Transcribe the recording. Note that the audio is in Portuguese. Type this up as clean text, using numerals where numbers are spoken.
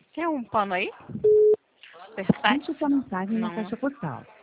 Quer um pano aí? Versátil? Deixe sua mensagem na Não. caixa postal.